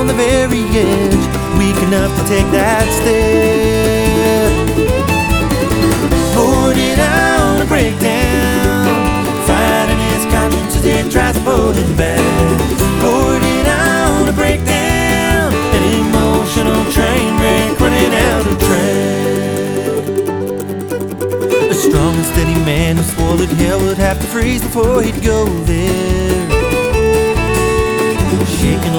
on the very edge, weak enough to take that step. Poured it on a breakdown, fighting his conscience as he tries to pull him back. Poured it on a breakdown, an emotional train wreck running out of track. A strong and steady man who swore that hell would have to freeze before he'd go there. Shaking